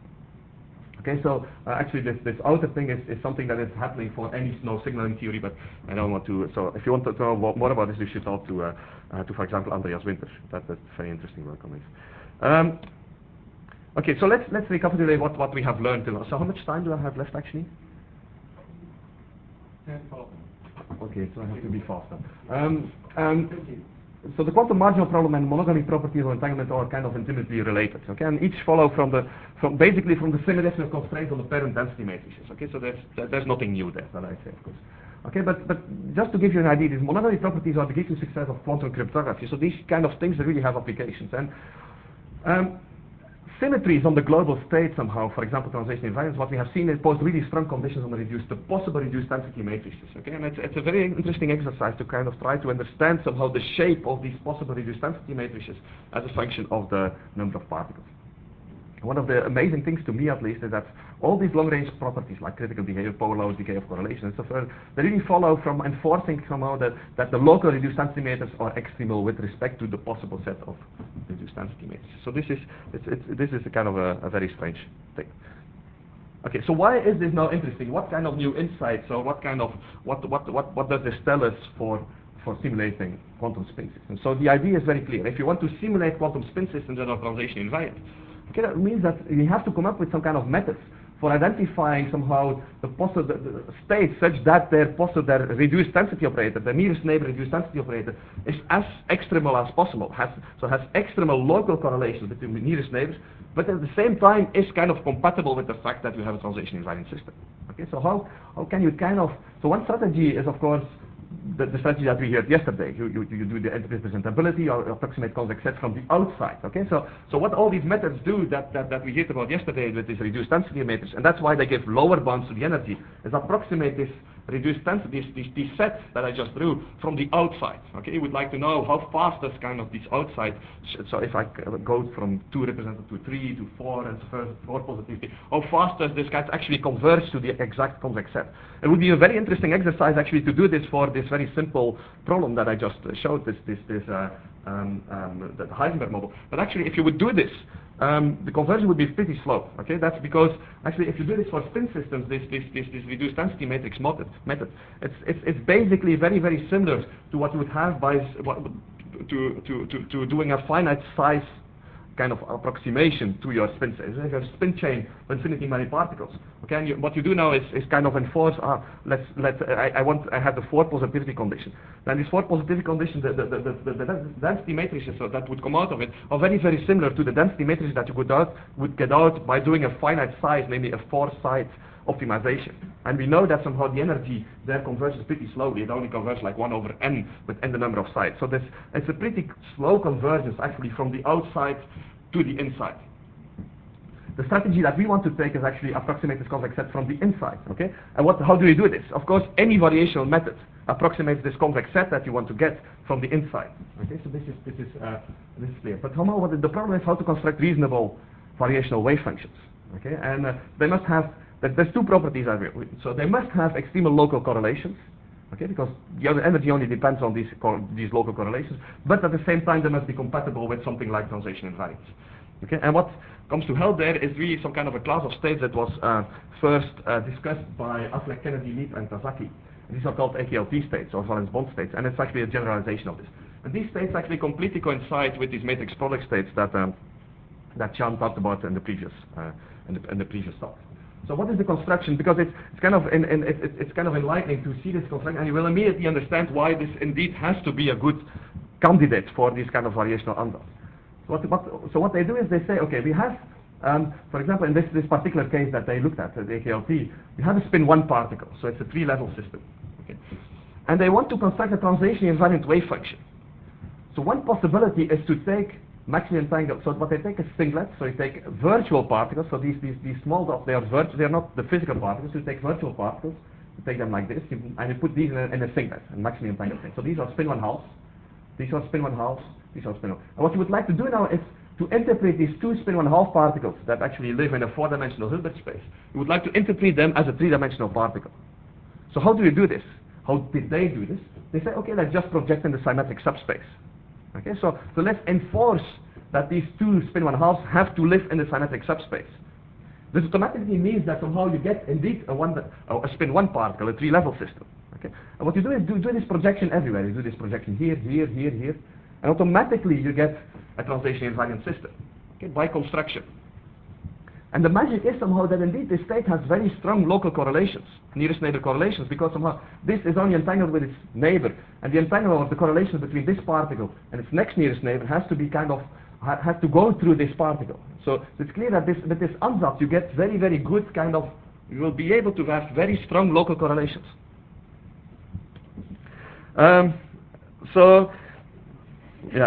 [SPEAKER 1] Okay, so uh, actually this, this outer thing is, is something that is happening for any no signaling theory, but I don't want to, so if you want to know more about this, you should talk to, uh, uh, to for example, Andreas Winter. That, that's very interesting work on this. Um, okay, so let's, let's recapitulate what, what we have learned. So how much time do I have left actually? Okay, so I have to be faster. Um, um, so the quantum marginal problem and monogamy properties of entanglement are kind of intimately related. Okay, and each follow from the from basically from the semi-definite constraints on the parent density matrices. Okay, so there's there's nothing new there that I say, of course. Okay, but but just to give you an idea, these monogamy properties are the key to success of quantum cryptography. So these kind of things really have applications. And um, symmetries on the global state somehow, for example, translation invariance, what we have seen is pose really strong conditions on the reduced, the possible reduced density matrices. Okay, and it's, it's a very interesting exercise to kind of try to understand somehow the shape of these possible reduced density matrices as a function of the number of particles. One of the amazing things to me at least is that all these long-range properties like critical behavior, power law, decay of correlation and so forth, they really follow from enforcing somehow that, that the local reduced density matrices are extremal with respect to the possible set of reduced density matrices. So this is, it's, it's, this is a kind of a, a very strange thing. Okay, so why is this now interesting? What kind of new insights or what kind of, what, what, what, what does this tell us for for simulating quantum spin systems? So the idea is very clear. If you want to simulate quantum spin systems that are translation invariant, okay, that means that you have to come up with some kind of methods for identifying somehow the, possible the, the states such that their possible their reduced density operator, the nearest neighbor reduced density operator, is as extremal as possible. Has so has extremal local correlations between the nearest neighbors, but at the same time is kind of compatible with the fact that you have a translation invariant system. Okay, so how how can you kind of so one strategy is of course The, the strategy that we heard yesterday. You, you, you do the representability or approximate convex set from the outside. Okay, so so what all these methods do that, that, that we heard about yesterday with this reduced density matrix, and that's why they give lower bounds to the energy, is approximate this reduced density, these, these, these sets that I just drew from the outside. Okay, you would like to know how fast does kind of this outside, so if I go from two represented to three to four and so forth, four positivity, how fast does this guy actually converge to the exact convex set? It would be a very interesting exercise actually to do this for this very simple problem that I just uh, showed, this, this, this uh, um, um, the Heisenberg model. But actually if you would do this, Um, the conversion would be pretty slow. Okay, that's because actually, if you do this for spin systems, this this this, this reduced density matrix method, method, it's it's it's basically very very similar to what you would have by what, to to to to doing a finite size kind of approximation to your spin state. It's a spin chain of infinitely many particles. Okay, and you, what you do now is, is kind of enforce. Uh, let's let I, I want I have the four positivity condition. Then these four positivity conditions, the the, the, the, the density matrices that would come out of it are very very similar to the density matrices that you would out would get out by doing a finite size, namely a four-side optimization. And we know that somehow the energy there converges pretty slowly. It only converges like one over n with n the number of sides. So this it's a pretty slow convergence actually from the outside to the inside. The strategy that we want to take is actually approximate this convex set from the inside. Okay, and what how do we do this? Of course, any variational method approximates this convex set that you want to get from the inside. Okay, so this is this is uh, this is clear. But somehow what the problem is how to construct reasonable variational wave functions. Okay, and uh, they must have There's two properties. So they must have extreme local correlations, okay, because the other energy only depends on these these local correlations. But at the same time, they must be compatible with something like translation invariance. Okay, and what comes to help there is really some kind of a class of states that was uh, first uh, discussed by Affleck, Kennedy, Lieb, and Tazaki. These are called A K L T states or valence bond states, and it's actually a generalization of this. And these states actually completely coincide with these matrix product states that um, that Jan talked about in the previous uh, in, the, in the previous talk. So what is the construction? Because it's, it's kind of in, in, it, it's kind of enlightening to see this construction, and you will immediately understand why this indeed has to be a good candidate for these kind of variational ansatz. So what, what, so what they do is they say, okay, we have, um, for example, in this, this particular case that they looked at, the A K L T, we have a spin one particle, so it's a three-level system. Okay? And they want to construct a translation invariant wave function. So one possibility is to take maximally entangled. So what they take is singlets. So you take virtual particles. So these these these small dots, they are virtual. They are not the physical particles. You take virtual particles. You take them like this, you, and you put these in a, in a singlet, a maximally entangled thing. So these are spin one halves. These are spin one halves. These are spin one. And what you would like to do now is to interpret these two spin one half particles that actually live in a four-dimensional Hilbert space. You would like to interpret them as a three-dimensional particle. So how do you do this? How did they do this? They say, okay, let's just project in the symmetric subspace. Okay, so, so let's enforce that these two spin one halves have to live in the symmetric subspace. This automatically means that somehow you get indeed a, one, a spin one particle, a three-level system. Okay, and what you do is do, do this projection everywhere. You do this projection here, here, here, here, and automatically you get a translation invariant system. Okay, by construction. And the magic is somehow that indeed this state has very strong local correlations, nearest neighbor correlations, because somehow this is only entangled with its neighbor, and the entanglement of the correlation between this particle and its next nearest neighbor has to be kind of, ha has to go through this particle. So it's clear that this, with this ansatz you get very, very good kind of, you will be able to have very strong local correlations. Um, so, yeah.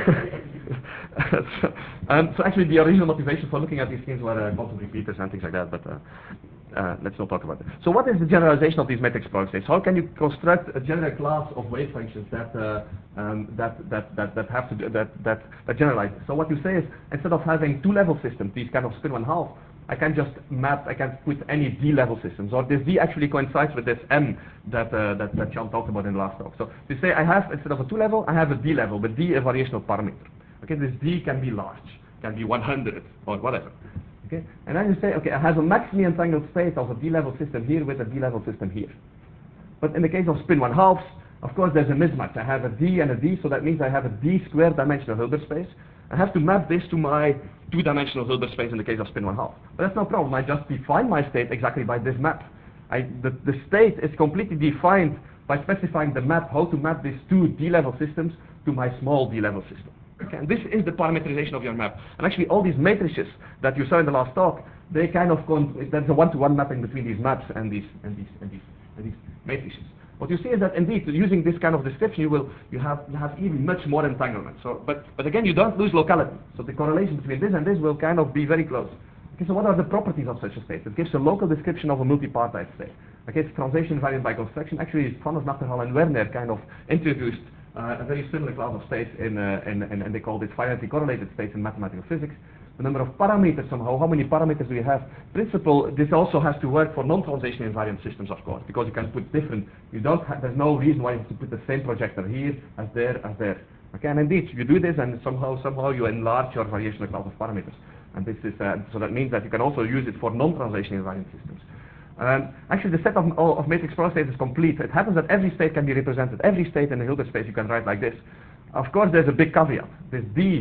[SPEAKER 1] so, um, so actually the original motivation for looking at these things were uh, quantum repeaters and things like that, but uh, uh, let's not talk about it. So what is the generalization of these matrix product states? How can you construct a general class of wave functions that uh, um, that, that, that, that have to do, that, that, that generalize? So what you say is, instead of having two-level systems, these kind of spin one half, I can just map, I can put any D-level systems, or this D actually coincides with this M that, uh, that, that Jan talked about in the last talk. So you say I have, instead of a two-level, I have a D-level, but D a variational parameter. Okay, this D can be large, can be one hundred, or whatever. Okay, and then you say, okay, I have a maximally entangled state of a D-level system here with a D-level system here. But in the case of spin one halves, of course there's a mismatch. I have a D and a D, so that means I have a D squared dimensional Hilbert space. I have to map this to my two-dimensional Hilbert space in the case of spin one half. But that's no problem. I just define my state exactly by this map. I, the, the state is completely defined by specifying the map, how to map these two D-level systems to my small D-level system. Okay, and this is the parameterization of your map. And actually all these matrices that you saw in the last talk, they kind of, con there's a one-to-one mapping between these maps and these, and these, and these, and these matrices. What you see is that indeed, using this kind of description, you will you have you have even much more entanglement. So, but but again, you don't lose locality. So the correlation between this and this will kind of be very close. Okay, so what are the properties of such a state? It gives a local description of a multipartite state. Okay, it's translation invariant by construction. Actually, Thomas Nachterhall and Werner kind of introduced uh, a very similar class of states in, uh, in, in and they called it finitely correlated states in mathematical physics. The number of parameters somehow, how many parameters do you have? Principle, this also has to work for non-translation invariant systems, of course, because you can put different, you don't have, there's no reason why you have to put the same projector here as there as there. Okay, and indeed, you do this and somehow somehow you enlarge your variational class of parameters. And this is, uh, so that means that you can also use it for non-translation invariant systems. Um, actually, the set of, of matrix product states is complete. It happens that every state can be represented. Every state in the Hilbert space you can write like this. Of course, there's a big caveat. This D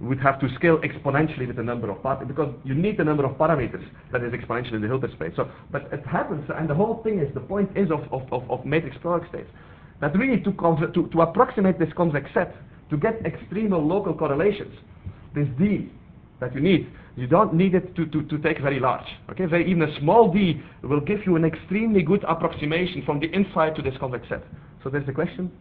[SPEAKER 1] we would have to scale exponentially with the number of particles, because you need the number of parameters that is exponential in the Hilbert space. So, but it happens, and the whole thing is, the point is of, of, of, of matrix product states, that really to, conv to, to approximate this convex set, to get extreme local correlations, this D that you need, you don't need it to, to, to take very large. Okay, very, even a small d will give you an extremely good approximation from the inside to this convex set. So there's the question.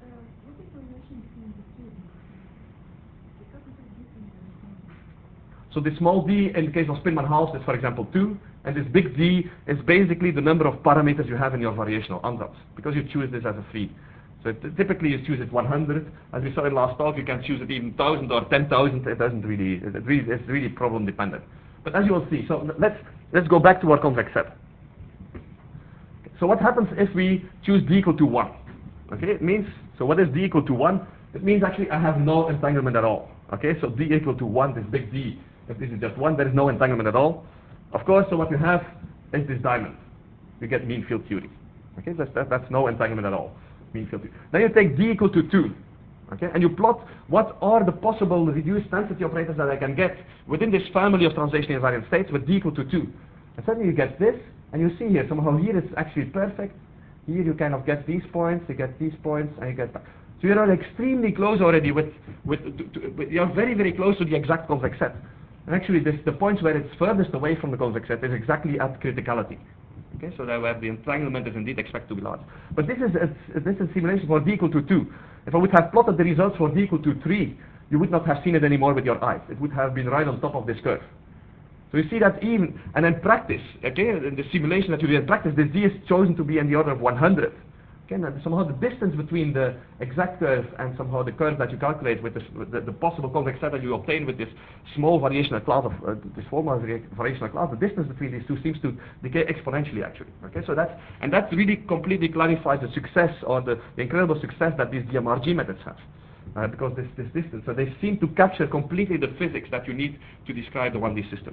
[SPEAKER 1] So the small d in the case of Spinman-Hals is, for example, two, and this big D is basically the number of parameters you have in your variational ansatz, because you choose this as a free. So typically you choose it one hundred. As we saw in last talk, you can choose it even one thousand or ten thousand. It doesn't really, it really, it's really problem dependent. But as you will see, so let's let's go back to our convex set. So what happens if we choose D equal to one? Okay, it means, so what is D equal to one? It means actually I have no entanglement at all. Okay, so D equal to one, this big D, if this is just one, there is no entanglement at all. Of course, so what you have is this diamond. You get mean field theory. Okay, that's, that, that's no entanglement at all. Mean field theory. Then you take D equal to two. Okay, and you plot what are the possible reduced density operators that I can get within this family of translation invariant states with D equal to two. And suddenly you get this, and you see here, somehow here it's actually perfect. Here you kind of get these points, you get these points, and you get that. So you're extremely close already with, with, to, to, with, you're very, very close to the exact convex set. And actually this, the points where it's furthest away from the convex set is exactly at criticality. Okay, so that where the entanglement is indeed expected to be large. But this is a, this is a simulation for D equal to two. If I would have plotted the results for D equal to three, you would not have seen it anymore with your eyes. It would have been right on top of this curve. So you see that even, and in practice, okay, in the simulation that you do in practice, this D is chosen to be in the order of one hundred. Okay, and somehow the distance between the exact curve and somehow the curve that you calculate with, this, with the, the possible convex set that you obtain with this small variational class of uh, this formal variational class, the distance between these two seems to decay exponentially actually. Okay, so that's, and that really completely clarifies the success or the, the incredible success that these D M R G methods have. Uh, because this, this distance, so they seem to capture completely the physics that you need to describe the one D systems.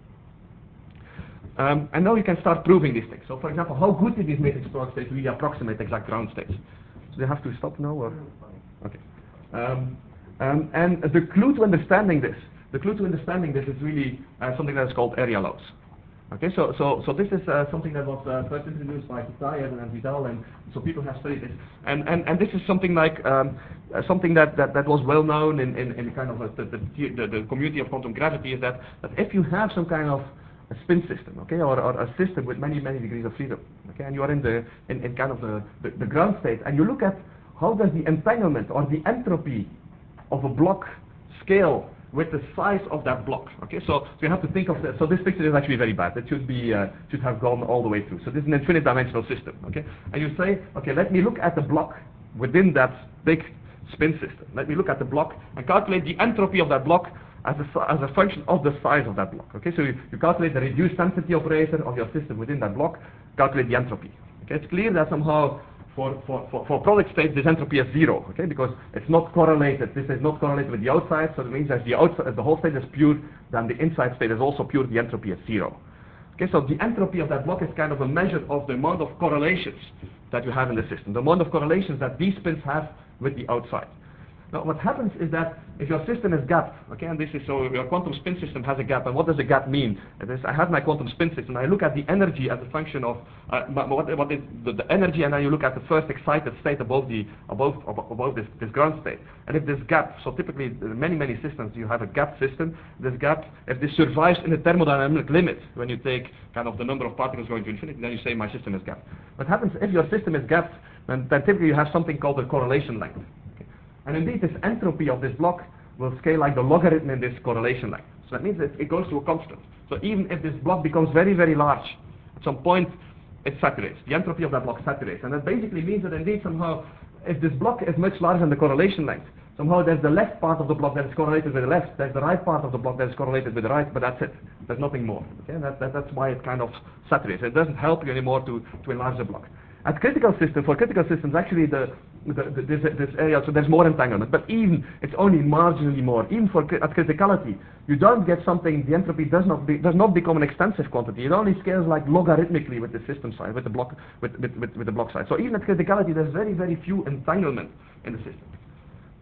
[SPEAKER 1] Um, and now you can start proving these things. So for example, how good did these matrix product states really approximate exact ground states? So they have to stop now or? Okay. Um, um, and the clue to understanding this, the clue to understanding this is really uh, something that is called area laws. Okay, so so so this is uh, something that was uh, first introduced by Kitaev and Vidal, and so people have studied this. And and, and this is something like um, uh, something that, that, that was well known in, in, in kind of a, the, the, the the community of quantum gravity is that, that if you have some kind of a spin system, okay, or, or a system with many many degrees of freedom, okay, and you are in the in, in kind of the, the the ground state, and you look at how does the entanglement or the entropy of a block scale with the size of that block. Okay, so, so you have to think of that. So this picture is actually very bad. It should be uh, should have gone all the way through. So this is an infinite dimensional system. Okay, and you say, okay, let me look at the block within that big spin system. Let me look at the block and calculate the entropy of that block as a as a function of the size of that block. Okay, so you, you calculate the reduced density operator of your system within that block. Calculate the entropy. Okay, it's clear that somehow. For, for, for, for product states, this entropy is zero, okay, because it's not correlated. This is not correlated with the outside, so it means that the outside, if the whole state is pure, then the inside state is also pure, the entropy is zero. Okay, so the entropy of that block is kind of a measure of the amount of correlations that you have in the system, the amount of correlations that these spins have with the outside. Now, what happens is that if your system is gapped, okay, and this is so your quantum spin system has a gap, and what does a gap mean? It is, I have my quantum spin system, and I look at the energy as a function of uh, what, what is the, the energy, and then you look at the first excited state above the above above this, this ground state. And if this gap, so typically in many many systems you have a gap system. This gap, if this survives in the thermodynamic limit, when you take kind of the number of particles going to infinity, then you say my system is gapped. What happens if your system is gapped? Then, then typically you have something called the correlation length. And indeed, this entropy of this block will scale like the logarithm in this correlation length. So that means that it goes to a constant. So even if this block becomes very, very large, at some point it saturates. The entropy of that block saturates. And that basically means that indeed somehow, if this block is much larger than the correlation length, somehow there's the left part of the block that is correlated with the left, there's the right part of the block that is correlated with the right, but that's it. There's nothing more. Okay? That, that, that's why it kind of saturates. It doesn't help you anymore to, to enlarge the block. At critical system, for critical systems, actually the, the, the this, this area, so there's more entanglement, but even it's only marginally more. Even for at criticality, you don't get something. The entropy does not be, does not become an extensive quantity. It only scales like logarithmically with the system size, with the block, with, with, with, with the block size. So even at criticality, there's very very few entanglement in the system.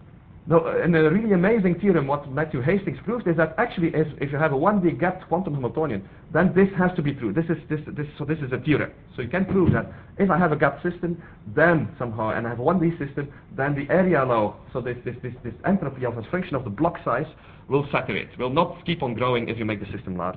[SPEAKER 1] No, and a really amazing theorem, what Matthew Hastings proved, is that actually if, if you have a one D gapped quantum Hamiltonian, then this has to be true. This is this this so this is a theorem. So you can prove that if I have a gapped system, then somehow, and I have a one D system, then the area law, so this this this, this entropy of a function of the block size will saturate, will not keep on growing if you make the system large.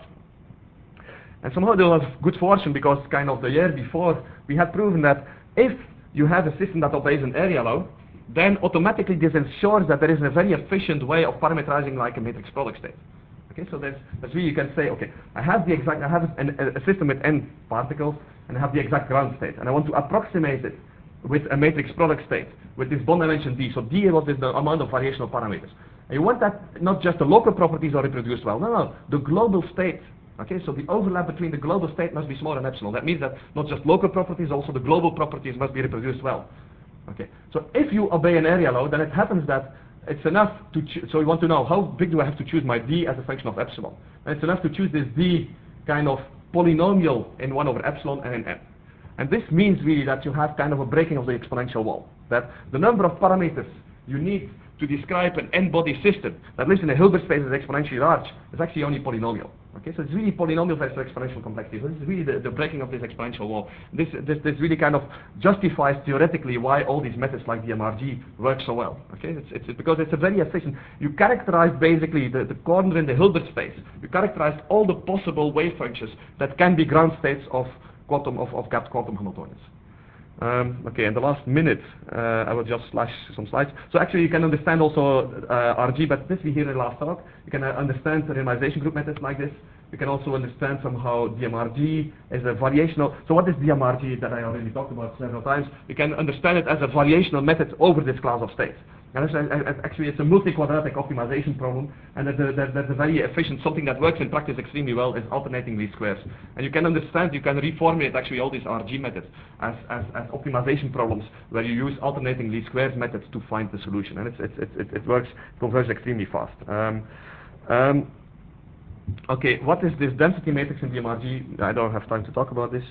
[SPEAKER 1] And somehow they'll have good fortune because kind of the year before we had proven that if you have a system that obeys an area law, then automatically this ensures that there is a very efficient way of parameterizing like a matrix product state. Okay, so that's, that's really you can say, okay, I have the exact, I have an, a, a system with n particles, and I have the exact ground state, and I want to approximate it with a matrix product state with this bond dimension d. So d was the amount of variational parameters. And you want that not just the local properties are reproduced well, no, no, the global state. Okay, so the overlap between the global state must be smaller than epsilon. That means that not just local properties, also the global properties must be reproduced well. Okay, so if you obey an area law, then it happens that it's enough to cho so you want to know how big do I have to choose my d as a function of epsilon. And it's enough to choose this d kind of polynomial in one over epsilon and in n. And this means really that you have kind of a breaking of the exponential wall. That the number of parameters you need to describe an n-body system that lives in a Hilbert space that is exponentially large is actually only polynomial. Okay, so it's really polynomial versus exponential complexity. So this is really the, the breaking of this exponential wall. This, this this really kind of justifies theoretically why all these methods like D M R G work so well. Okay, it's, it's because it's a very efficient. You characterize basically the, the corner in the Hilbert space. You characterize all the possible wave functions that can be ground states of quantum of, of gapped quantum Hamiltonians. Um, okay, in the last minute, uh, I will just flash some slides. So actually you can understand also uh, R G, but this we hear in the last talk. You can uh, understand the renormalization group methods like this. You can also understand somehow D M R G as a variational. So what is D M R G that I already talked about several times? You can understand it as a variational method over this class of states. And it's, uh, actually it's a multi-quadratic optimization problem, and that's a, that, that's a very efficient, something that works in practice extremely well is alternating least squares. And you can understand, you can reformulate actually all these R G methods as, as, as optimization problems where you use alternating least squares methods to find the solution. And it's, it's, it's, it, it works, it converges extremely fast. Um, um, okay, what is this density matrix in D M R G? I don't have time to talk about this.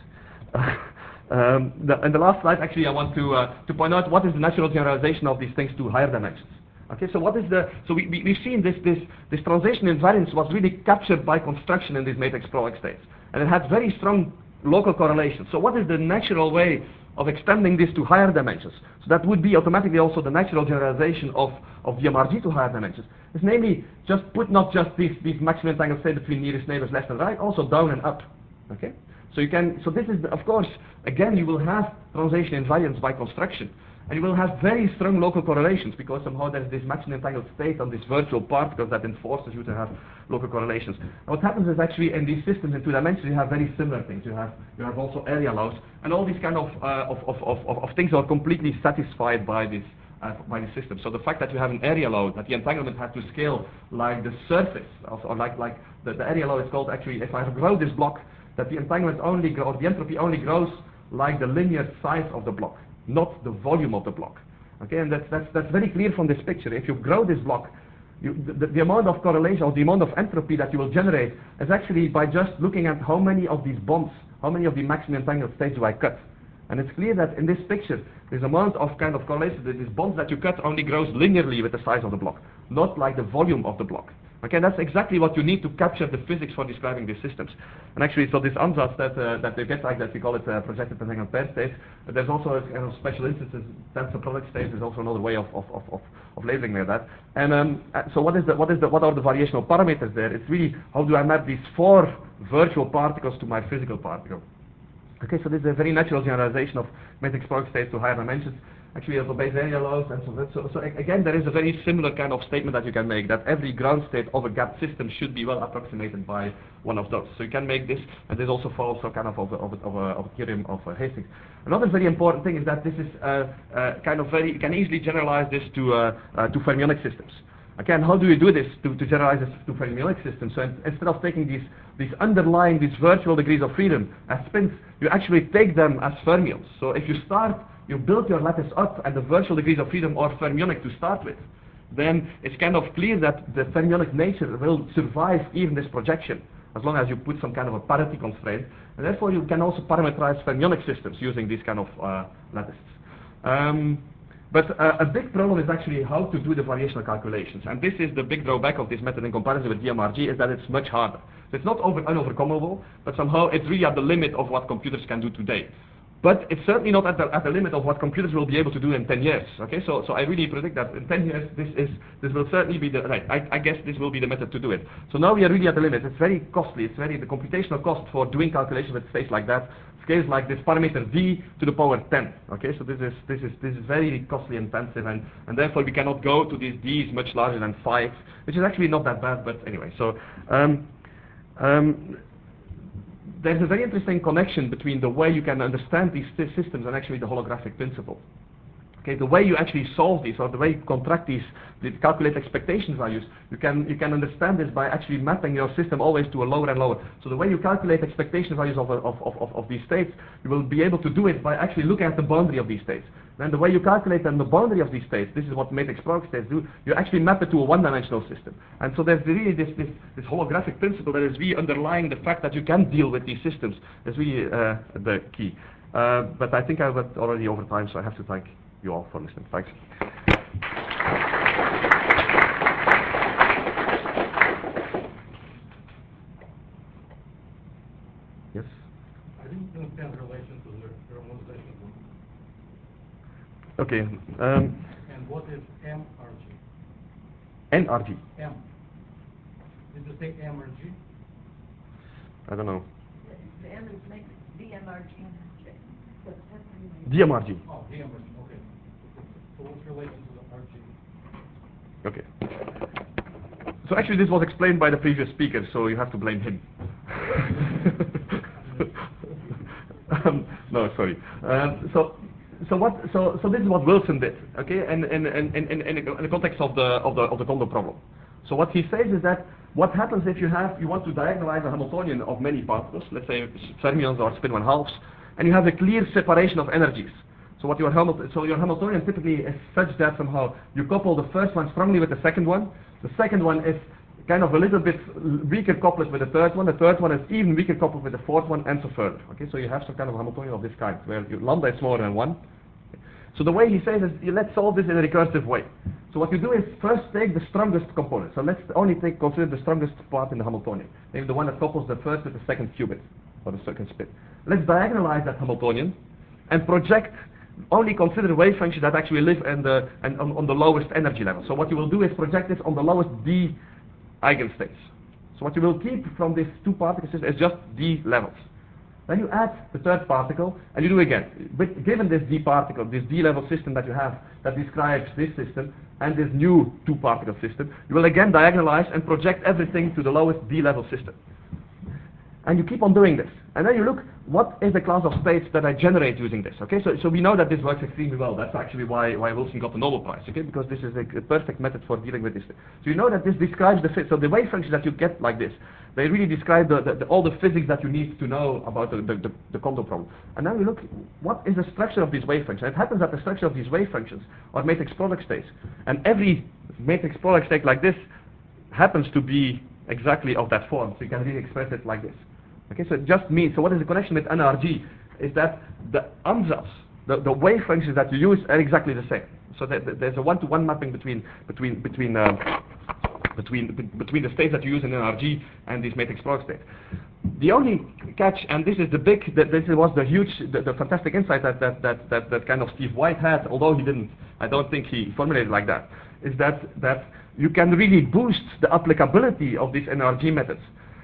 [SPEAKER 1] Um, the, in the last slide, actually, I want to uh, to point out what is the natural generalization of these things to higher dimensions. Okay, so what is the so we, we we've seen this this this translation invariance was really captured by construction in these matrix product states, and it had very strong local correlations. So what is the natural way of extending this to higher dimensions? So that would be automatically also the natural generalization of of D M R G to higher dimensions. It's namely just put not just these these maximum entangled states between nearest neighbors left and right, also down and up. Okay. So you can, so this is, of course, again, you will have translation invariance by construction, and you will have very strong local correlations because somehow there's this maximum entangled state on this virtual particles that enforces you to have local correlations. And what happens is actually in these systems in two dimensions you have very similar things. You have you have also area laws, and all these kind of uh, of, of, of, of things are completely satisfied by this. Uh, by the system. So the fact that you have an area law, that the entanglement has to scale like the surface, of, or like like the, the area law is called actually, if I grow this block, that the entanglement only grows, or the entropy only grows like the linear size of the block, not the volume of the block. Okay, and that's that's that's very clear from this picture. If you grow this block, you, the, the amount of correlation or the amount of entropy that you will generate is actually by just looking at how many of these bonds, how many of the maximum entangled states do I cut. And it's clear that in this picture, this amount of kind of correlation, these bonds that you cut only grows linearly with the size of the block, not like the volume of the block. Okay, that's exactly what you need to capture the physics for describing these systems. And actually, so this ansatz that uh, that they get like that, we call it uh, projected entangled pair states. Uh, there's also a kind of special instances, tensor product states is also another way of of of of, of labeling like that. And um, uh, so what is the what is the what are the variational parameters there? It's really how do I map these four virtual particles to my physical particle. Okay, so this is a very natural generalization of matrix product states to higher dimensions. Actually, also base area laws and so on. So, so again, there is a very similar kind of statement that you can make, that every ground state of a gapped system should be well approximated by one of those. So you can make this, and this also follows so kind of of, of, of, a, of a theorem of uh, Hastings. Another very important thing is that this is uh, uh, kind of very, you can easily generalize this to uh, uh, to fermionic systems. Again, how do you do this to, to generalize this to fermionic systems? So in, instead of taking these these underlying, these virtual degrees of freedom as spins, you actually take them as fermions. So if you start, you build your lattice up and the virtual degrees of freedom are fermionic to start with, then it's kind of clear that the fermionic nature will survive even this projection, as long as you put some kind of a parity constraint. And therefore you can also parameterize fermionic systems using these kind of uh, lattices. Um, But uh, a big problem is actually how to do the variational calculations. And this is the big drawback of this method in comparison with D M R G, is that it's much harder. So it's not over unovercomable, but somehow it's really at the limit of what computers can do today. But it's certainly not at the, at the limit of what computers will be able to do in ten years. Okay, so so I really predict that in ten years this is this will certainly be the right. I, I guess this will be the method to do it. So now we are really at the limit. It's very costly. It's very the computational cost for doing calculations with states like that scales like this parameter d to the power ten. Okay, so this is this is this is very costly intensive, and and therefore we cannot go to these d's much larger than five, which is actually not that bad. But anyway, so. Um, um, There's a very interesting connection between the way you can understand these systems and actually the holographic principle. Okay, the way you actually solve these, or the way you contract these, the calculate expectation values, you can you can understand this by actually mapping your system always to a lower and lower. So the way you calculate expectation values of, of, of, of, of these states, you will be able to do it by actually looking at the boundary of these states. Then the way you calculate then the boundary of these states, this is what matrix product states do, you actually map it to a one-dimensional system. And so there's really this, this, this holographic principle that is really underlying the fact that you can deal with these systems is really uh, the key. Uh, but I think I went already over time, so I have to thank you all for listening. Thanks. Yes?
[SPEAKER 2] I didn't understand the relation to the normalization.
[SPEAKER 1] Okay. Um,
[SPEAKER 2] And what is M R G?
[SPEAKER 1] N R G.
[SPEAKER 2] M. Did you say M or G?
[SPEAKER 1] I don't know.
[SPEAKER 3] The M is make D M R G.
[SPEAKER 1] D M R G.
[SPEAKER 2] Oh, D M R G, okay. So what's the relation to the R G?
[SPEAKER 1] Okay. So actually this was explained by the previous speaker, so you have to blame him. um, no, sorry. Um, so So what? So so this is what Wilson did, okay? And in in in in, in the context of the of the of the Kondo problem. So what he says is that what happens if you have you want to diagonalize a Hamiltonian of many particles, let's say fermions or spin one halves, and you have a clear separation of energies. So what your Hamilton, so your Hamiltonian typically is such that somehow you couple the first one strongly with the second one. The second one is kind of a little bit weaker coupled with the third one. The third one is even weaker coupled with the fourth one, and so further. Okay, so you have some kind of Hamiltonian of this kind, where your lambda is smaller than one. So the way he says is, let's solve this in a recursive way. So what you do is first take the strongest component. So let's only take consider the strongest part in the Hamiltonian, maybe the one that couples the first with the second qubit, or the second spin. Let's diagonalize that Hamiltonian, and project. Only consider wave functions that actually live in the and on, on the lowest energy level. So what you will do is project this on the lowest d eigenstates. So what you will keep from these two particles is just d levels. Then you add the third particle, and you do again. But given this d particle, this d level system that you have that describes this system and this new two particle system, you will again diagonalize and project everything to the lowest d level system. And you keep on doing this. And then you look, what is the class of states that I generate using this? Okay, so, so we know that this works extremely well. That's actually why, why Wilson got the Nobel Prize, okay, because this is a, a perfect method for dealing with this. So you know that this describes the, so the wave functions that you get like this, they really describe the, the, the, all the physics that you need to know about the, the, the, the Kondo problem. And then we look, what is the structure of these wave functions? It happens that the structure of these wave functions are matrix product states. And every matrix product state like this happens to be exactly of that form. So you can really express it like this. Okay, so it just means, so what is the connection with N R G is that the ansatz, the, the wave functions that you use are exactly the same. So that, that there's a one-to-one mapping between between between uh, between between the states that you use in N R G and these matrix product states. The only catch, and this is the big, that this was the huge, the, the fantastic insight that that, that that that kind of Steve White had, although he didn't, I don't think he formulated it like that, is that that you can really boost the applicability of these N R G methods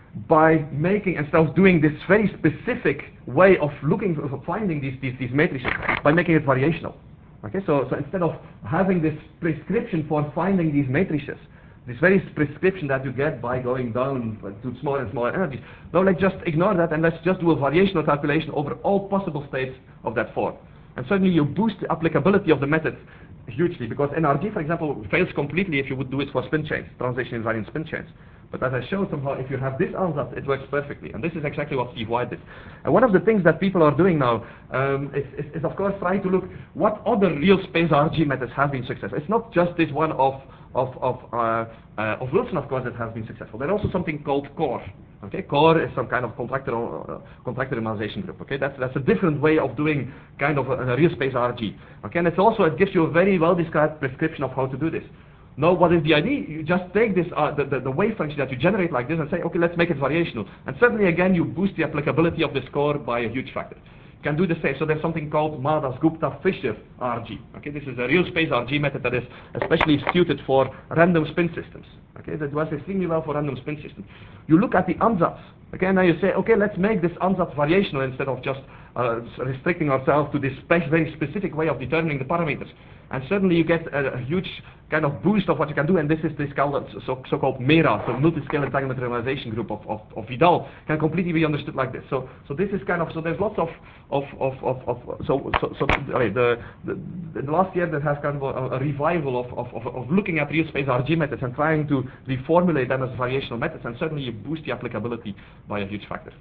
[SPEAKER 1] by making, instead of doing this very specific way of looking for finding these, these, these matrices, by making it variational. Okay, so, so instead of having this prescription for finding these matrices, this very prescription that you get by going down to smaller and smaller energies, now let's just ignore that and let's just do a variational calculation over all possible states of that form. And suddenly you boost the applicability of the method hugely, because N R G, for example, fails completely if you would do it for spin chains, translation invariant spin chains. But as I showed somehow, if you have this ansatz, it works perfectly. And this is exactly what Steve White did. And one of the things that people are doing now um, is, is, is, of course, trying to look what other real space R G methods have been successful. It's not just this one of, of, of, uh, uh, of Wilson, of course, that has been successful. There's also something called core. Okay, core is some kind of contractor uh, contractor normalization group. Okay, that's that's a different way of doing kind of a, a real space R G. Okay, and it's also it gives you a very well described prescription of how to do this. Now, what is the idea? You just take this uh, the, the the wave function that you generate like this and say, okay, let's make it variational. And suddenly again, you boost the applicability of this core by a huge factor. You can do the same. So there's something called Madas-Gupta-Fisher R G. Okay, this is a real space R G method that is especially suited for random spin systems. Okay, that works extremely well for random spin systems. You look at the ansatz. Okay, and now you say, okay, let's make this ansatz variational instead of just uh, restricting ourselves to this spe very specific way of determining the parameters. And suddenly you get a, a huge kind of boost of what you can do, and this is this called, so, so-called MERA, so multi-scale entanglement realization group of, of, of Vidal, can completely be understood like this. So, so this is kind of, so there's lots of, of, of, of, of so, so, so okay, the, the, the last year there has kind of a, a revival of, of, of, of looking at real space R G methods and trying to reformulate them as variational methods, and suddenly you boost the applicability by a huge factor.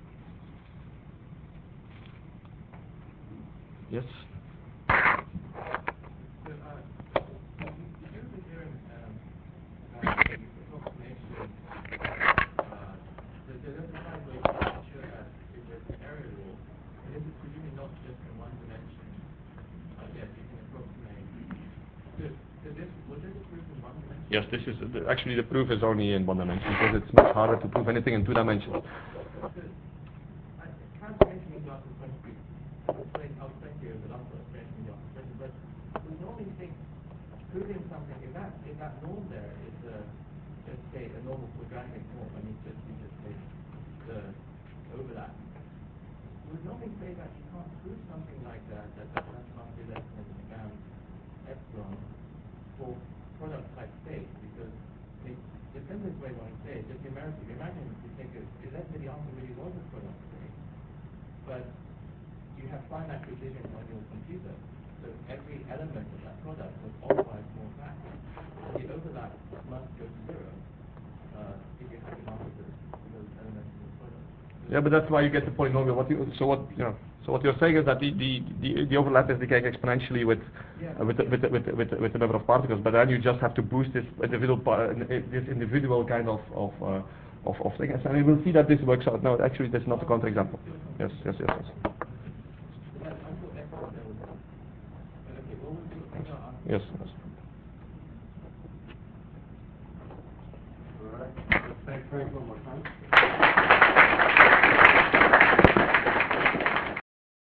[SPEAKER 1] Yes? Yes, this is uh, actually the proof is only in one dimension because it's much harder to prove anything in two dimensions.
[SPEAKER 4] Proving something, if that if that norm there is a let's say a normal quadratic norm, and it's just you just take the overlap, we would normally say that you can't prove something like that that that must be less than um, epsilon for product type space, because it, the simplest way one would say is just numerically. Imagine you take a let's say the answer really was a product space, but you have finite precision on your computer. So every element of that product was off by a small factor. And the overlap must go to zero uh, if you have enough of those elements in the product. So
[SPEAKER 1] yeah, but that's why you get the polynomial. What you, so what you know, so what you're saying is that the the, the, the overlap is decaying exponentially with
[SPEAKER 4] yeah,
[SPEAKER 1] uh, with, the, with, the, with, the, with, the, with the number of particles, but then you just have to boost this individual uh, this individual kind of of uh, of, of things. And we will see that this works out. No, actually, this is not a counterexample. Yes, yes, yes, yes. Yes, yes.
[SPEAKER 2] All right. Thank Frank one more time.